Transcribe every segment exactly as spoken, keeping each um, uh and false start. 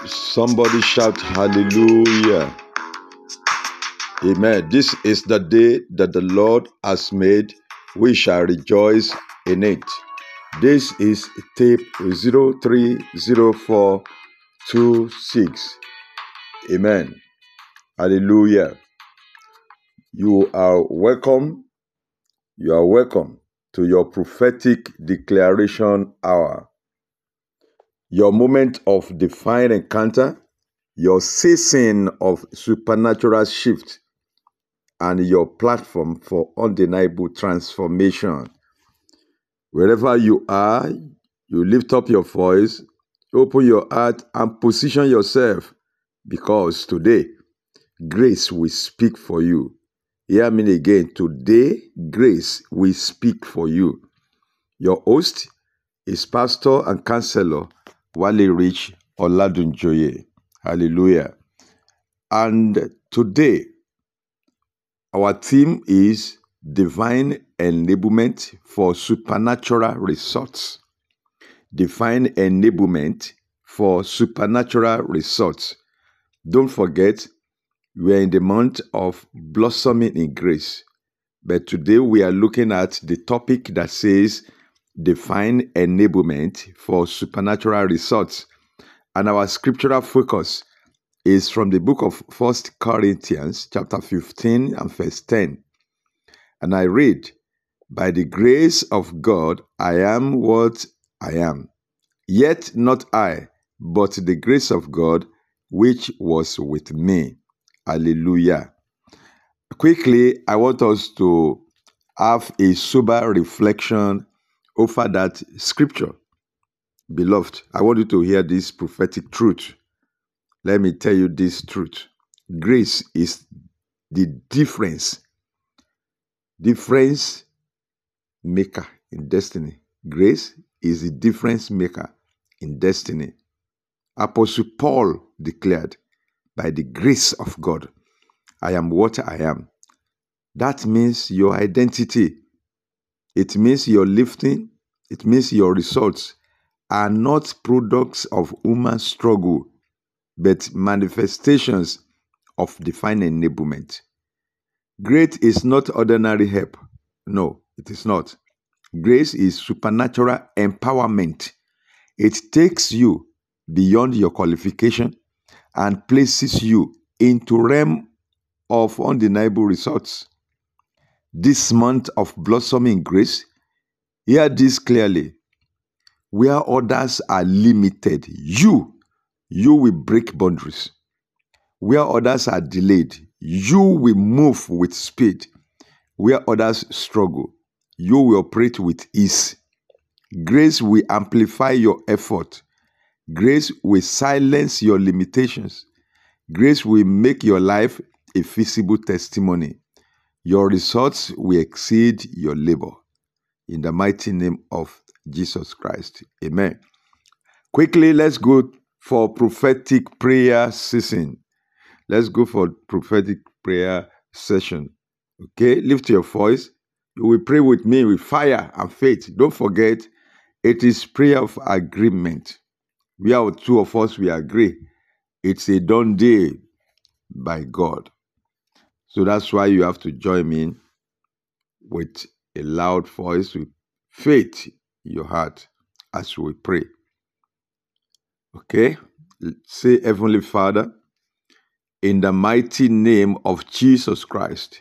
Somebody shout hallelujah. Amen. This is the day that the Lord has made. We shall rejoice in it. This is tape zero three zero four two six. Amen. Hallelujah. You are welcome. You are welcome to your prophetic declaration hour. Your moment of divine encounter, your season of supernatural shift, and your platform for undeniable transformation. Wherever you are, you lift up your voice, open your heart, and position yourself, because today, grace will speak for you. Hear me again. Today, grace will speak for you. Your host is Pastor and Counselor Wale Rich Oladunjoye. Hallelujah. And today, our theme is divine enablement for supernatural results. Divine enablement for supernatural results. Don't forget, we are in the month of blossoming in grace. But today we are looking at the topic that says divine enablement for supernatural results. And our scriptural focus is from the book of First Corinthians chapter fifteen and verse ten. And I read, "By the grace of God, I am what I am. Yet not I, but the grace of God, which was with me." Hallelujah. Quickly, I want us to have a sober reflection over that scripture. Beloved, I want you to hear this prophetic truth. Let me tell you this truth. Grace is the difference. Difference maker in destiny. Grace is the difference maker in destiny. Apostle Paul declared, "By the grace of God, I am what I am." That means your identity. It means your lifting. It means your results are not products of human struggle, but manifestations of divine enablement. Grace is not ordinary help. No, it is not. Grace is supernatural empowerment. It takes you beyond your qualification and places you into realm of undeniable results. This month of blossoming grace, hear this clearly. Where others are limited, you, you will break boundaries. Where others are delayed, you will move with speed. Where others struggle, you will operate with ease. Grace will amplify your effort. Grace will silence your limitations. Grace will make your life a visible testimony. Your results will exceed your labor. In the mighty name of Jesus Christ. Amen. Quickly, let's go for prophetic prayer season. Let's go for prophetic prayer session. Okay, lift your voice. You will pray with me with fire and faith. Don't forget, it is prayer of agreement. We are two of us, we agree. It's a done deal by God. So that's why you have to join me with a loud voice, with faith in your heart as we pray. Okay? Say, Heavenly Father, in the mighty name of Jesus Christ,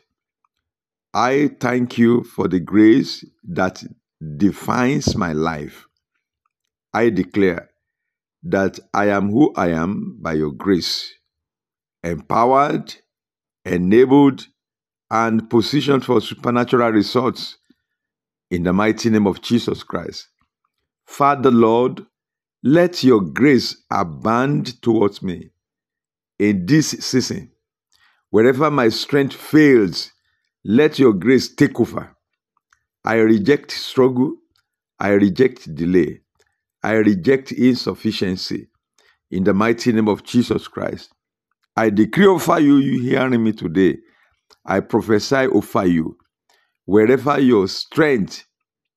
I thank you for the grace that defines my life. I declare that I am who I am by your grace, empowered, enabled, and positioned for supernatural results in the mighty name of Jesus Christ. Father, Lord, let your grace abound towards me in this season. Wherever my strength fails, let your grace take over. I reject struggle. I reject delay. I reject insufficiency. In the mighty name of Jesus Christ, I decree over you, you hearing me today. I prophesy over you. Wherever your strength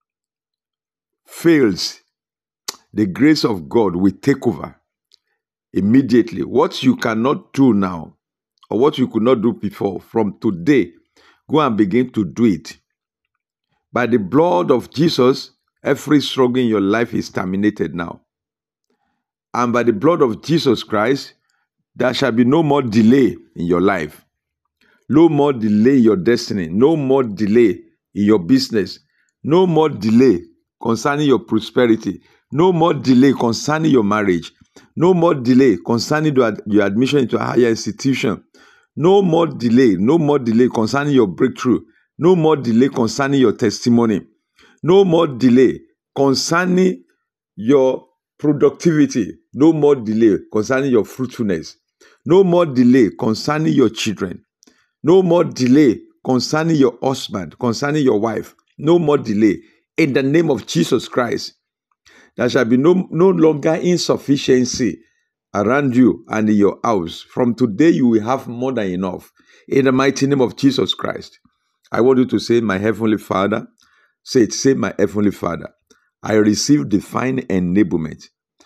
fails, the grace of God will take over. immediately. What you cannot do now, or what you could not do before, from today, go and begin to do it. By the blood of Jesus, every struggle in your life is terminated now. And by the blood of Jesus Christ, there shall be no more delay in your life. No more delay in your destiny. No more delay in your business. No more delay concerning your prosperity. No more delay concerning your marriage. No more delay concerning your admission into a higher institution. No more delay. No more delay concerning your breakthrough. No more delay concerning your testimony. No more delay concerning your productivity. No more delay concerning your fruitfulness. No more delay concerning your children. No more delay concerning your husband, concerning your wife. No more delay. In the name of Jesus Christ, there shall be no, no longer insufficiency around you and in your house. From today, you will have more than enough. In the mighty name of Jesus Christ, I want you to say, my Heavenly Father. Say it, say, my Heavenly Father. I receive divine enablement.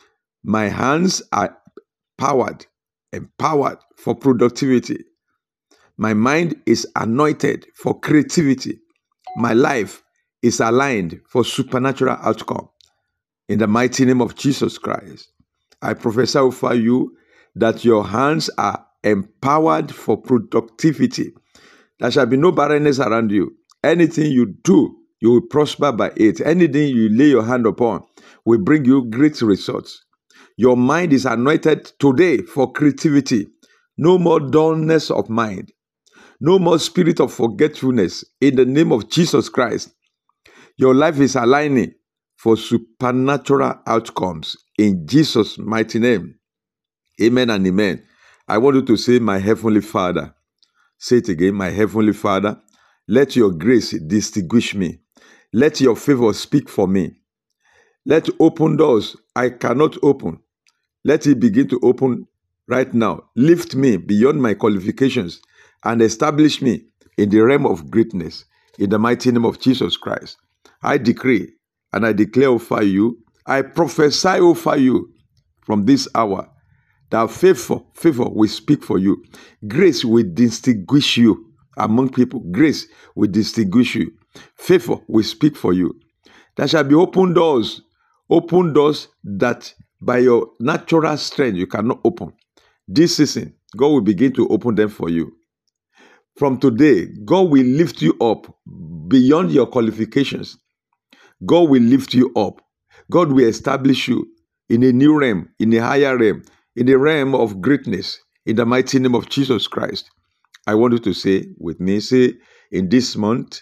My hands are powered, empowered for productivity. My mind is anointed for creativity. My life is aligned for supernatural outcome. In the mighty name of Jesus Christ, I prophesy over you that your hands are empowered for productivity. There shall be no barrenness around you. Anything you do, you will prosper by it. Anything you lay your hand upon will bring you great results. Your mind is anointed today for creativity. No more dullness of mind. No more spirit of forgetfulness. In the name of Jesus Christ, your life is aligning for supernatural outcomes. In Jesus' mighty name. Amen and amen. I want you to say, my Heavenly Father. Say it again, my Heavenly Father. Let your grace distinguish me. Let your favor speak for me. Let open doors I cannot open. Let it begin to open right now. Lift me beyond my qualifications and establish me in the realm of greatness. In the mighty name of Jesus Christ, I decree and I declare over you, I prophesy over you from this hour that favor, favor will speak for you. Grace will distinguish you among people. Grace will distinguish you. Favor will speak for you. There shall be open doors, open doors that by your natural strength you cannot open. This season, God will begin to open them for you. From today, God will lift you up beyond your qualifications. God will lift you up. God will establish you in a new realm, in a higher realm, in the realm of greatness. In the mighty name of Jesus Christ, I want you to say with me, say, in this month,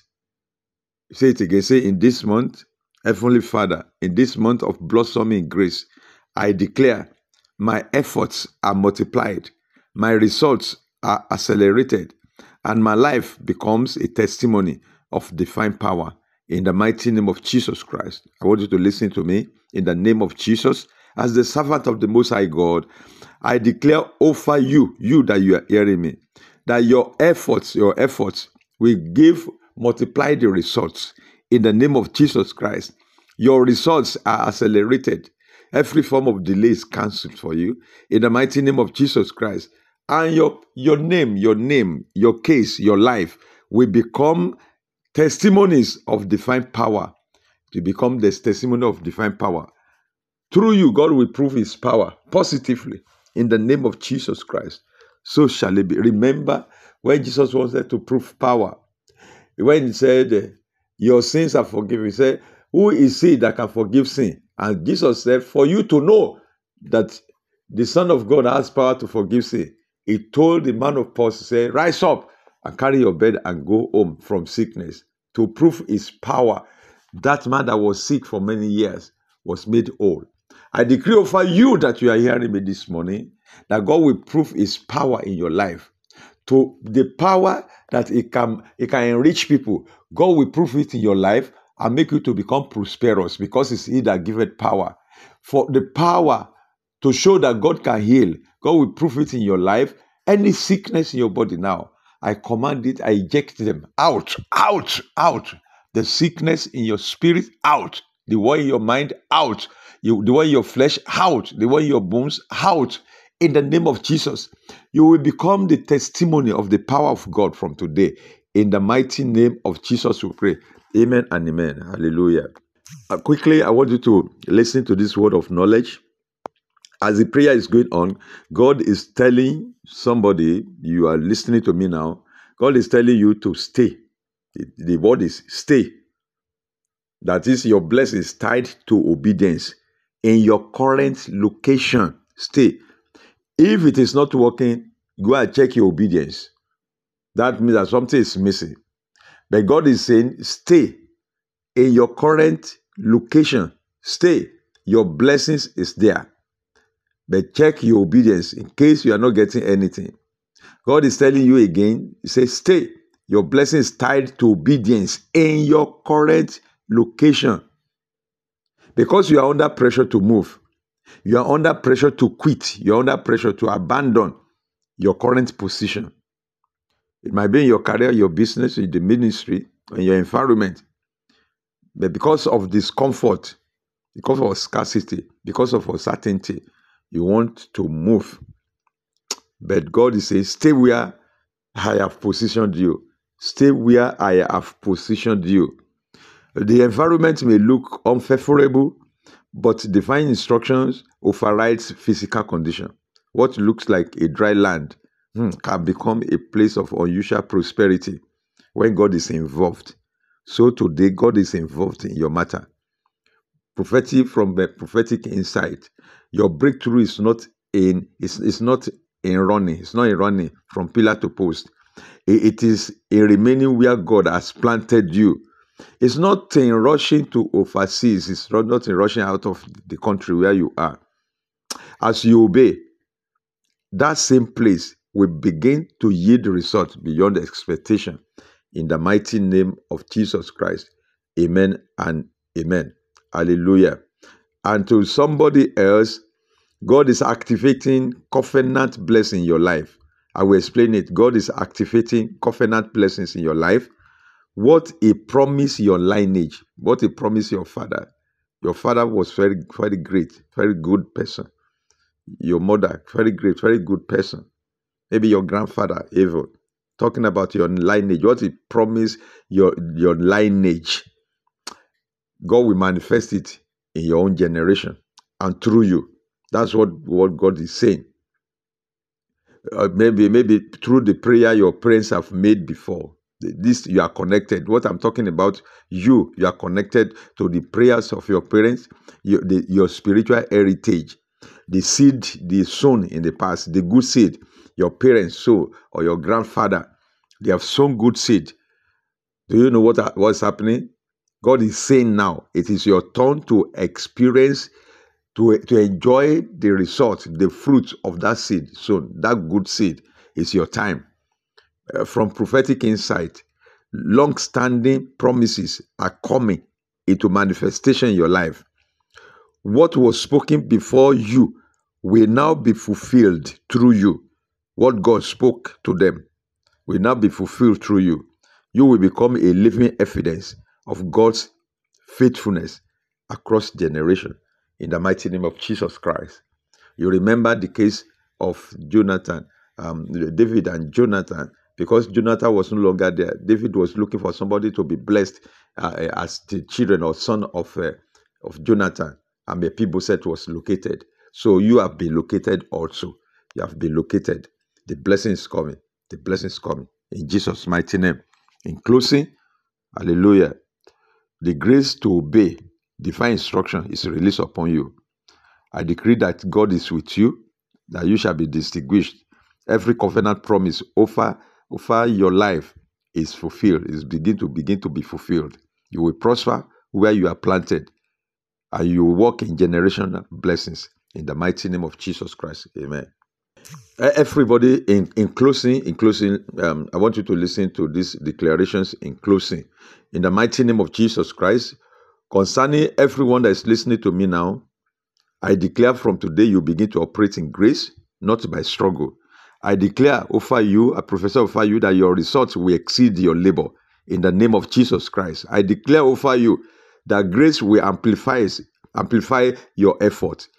say it again, say, in this month, Heavenly Father, in this month of blossoming grace, I declare my efforts are multiplied, my results are accelerated, and my life becomes a testimony of divine power. In the mighty name of Jesus Christ, I want you to listen to me. In the name of Jesus, as the servant of the Most High God, I declare over you, you that you are hearing me, that your efforts, your efforts will give, multiply the results. In the name of Jesus Christ, your results are accelerated. Every form of delay is cancelled for you. In the mighty name of Jesus Christ. And your, your name, your name, your case, your life will become testimonies of divine power. To become the testimony of divine power. Through you, God will prove his power positively. In the name of Jesus Christ. So shall it be. Remember when Jesus wanted to prove power. When he said, your sins are forgiven. He said, who is he that can forgive sin? And Jesus said, for you to know that the Son of God has power to forgive sin, he told the man of Paul to say, rise up and carry your bed and go home from sickness. To prove his power, that man that was sick for many years was made whole. I decree over you that you are hearing me this morning, that God will prove his power in your life. To the power that it can, it can enrich people, God will prove it in your life and make you to become prosperous, because it's he that giveth power. For the power to show that God can heal, God will prove it in your life. Any sickness in your body now, I command it, I eject them out, out, out. The sickness in your spirit, out. The one in your mind, out. You, the one in your flesh, out. The one in your bones, out. In the name of Jesus, you will become the testimony of the power of God from today. In the mighty name of Jesus, we pray. Amen and amen. Hallelujah. Uh, quickly, I want you to listen to this word of knowledge. As the prayer is going on, God is telling somebody, you are listening to me now, God is telling you to stay. The, the word is stay. That is, your blessing is tied to obedience. In your current location, stay. If it is not working, go and check your obedience. That means that something is missing. But God is saying, stay in your current location. Stay. Your blessings is there. But check your obedience in case you are not getting anything. God is telling you again, He says, stay. Your blessing is tied to obedience in your current location. Because you are under pressure to move. You are under pressure to quit. You are under pressure to abandon your current position. It might be in your career, your business, in the ministry, in your environment. But because of discomfort, because of scarcity, because of uncertainty, you want to move. But God is saying, stay where I have positioned you. Stay where I have positioned you. The environment may look unfavorable, but divine instructions overrides physical condition. What looks like a dry land hmm, can become a place of unusual prosperity when God is involved. So today, God is involved in your matter. Prophetic from the prophetic insight. Your breakthrough is not in it's, it's not in running. It's not in running from pillar to post. It, it is in remaining where God has planted you. It's not in rushing to overseas. It's not in rushing out of the country where you are. As you obey, that same place will begin to yield results beyond expectation. In the mighty name of Jesus Christ. Amen and amen. Hallelujah. And to somebody else, God is activating covenant blessing in your life. I will explain it. God is activating covenant blessings in your life. What He promised your lineage, what He promised your father. Your father was very, very great, very good person. Your mother, very great, very good person. Maybe your grandfather, even. Talking about your lineage, what He promised your, your lineage. God will manifest it in your own generation and through you. That's what, what God is saying. Uh, maybe, maybe through the prayer your parents have made before. This, you are connected. What I'm talking about, you, you are connected to the prayers of your parents, your, the, your spiritual heritage, the seed they sown in the past, the good seed your parents sow or your grandfather, they have sown good seed. Do you know what what's happening? God is saying now, it is your turn to experience, to, to enjoy the result, the fruit of that seed. So that good seed is your time. Uh, from prophetic insight, long-standing promises are coming into manifestation in your life. What was spoken before you will now be fulfilled through you. What God spoke to them will now be fulfilled through you. You will become a living evidence of God's faithfulness across generation in the mighty name of Jesus Christ. You remember the case of Jonathan, um, David and Jonathan, because Jonathan was no longer there. David was looking for somebody to be blessed uh, as the children or son of uh, of Jonathan, and Mephibosheth was located. So you have been located also. You have been located. The blessing is coming. The blessing is coming in Jesus' mighty name. In closing, hallelujah. The grace to obey divine instruction is released upon you. I decree that God is with you, that you shall be distinguished. Every covenant promise over, over your life is fulfilled, is begin to begin to be fulfilled. You will prosper where you are planted, and you will walk in generational blessings. In the mighty name of Jesus Christ. Amen. Everybody, in, in closing, in closing, um, I want you to listen to these declarations in closing. In the mighty name of Jesus Christ, concerning everyone that is listening to me now, I declare from today you begin to operate in grace, not by struggle. I declare over you, I prophesy over you that your results will exceed your labor in the name of Jesus Christ. I declare over you that grace will amplify, amplify your effort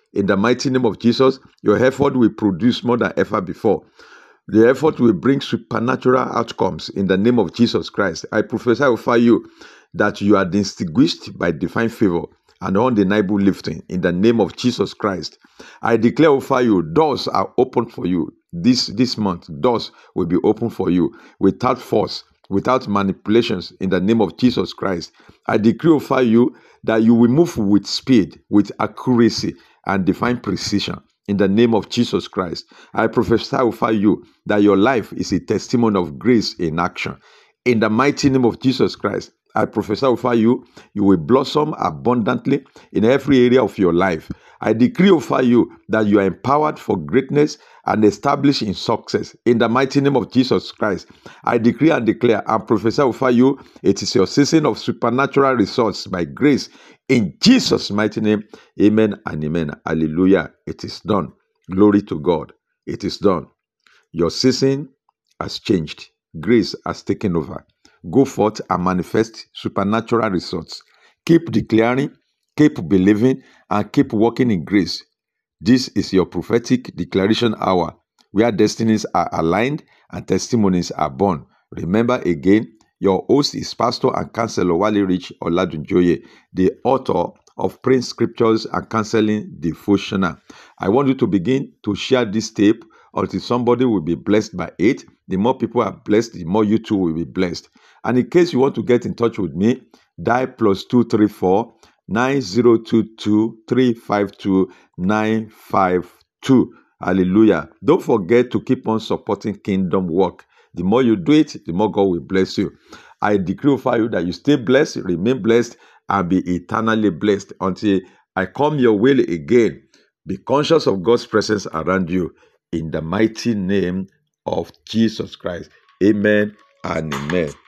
In the mighty name of Jesus, your effort will produce more than ever before. The effort will bring supernatural outcomes in the name of Jesus Christ. I prophesy over you that you are distinguished by divine favor and undeniable lifting in the name of Jesus Christ. I declare over you, doors are open for you. This, this month, doors will be open for you without force, without manipulations in the name of Jesus Christ. I decree over you that you will move with speed, with accuracy, and divine precision. In the name of Jesus Christ, I prophesy over you that your life is a testimony of grace in action. In the mighty name of Jesus Christ, I prophesy over you, you will blossom abundantly in every area of your life. I decree over you that you are empowered for greatness and established in success. In the mighty name of Jesus Christ, I decree and declare and prophesy over you, it is your season of supernatural results by grace. In Jesus' mighty name, amen and amen. Hallelujah. It is done. Glory to God. It is done. Your season has changed. Grace has taken over. Go forth and manifest supernatural results. Keep declaring, keep believing, and keep walking in grace. This is your prophetic declaration hour, where destinies are aligned and testimonies are born. Remember again, your host is Pastor and Counselor Wale Rich Oladunjoye, the author of Praying Scriptures and Counseling Devotional. I want you to begin to share this tape until somebody will be blessed by it. The more people are blessed, the more you too will be blessed. And in case you want to get in touch with me, dial plus two three four nine zero two two three five two nine five two. Hallelujah. Don't forget to keep on supporting kingdom work. The more you do it, the more God will bless you. I decree over you that you stay blessed, remain blessed, and be eternally blessed until I come your way again. Be conscious of God's presence around you in the mighty name of Jesus Christ. Amen and amen.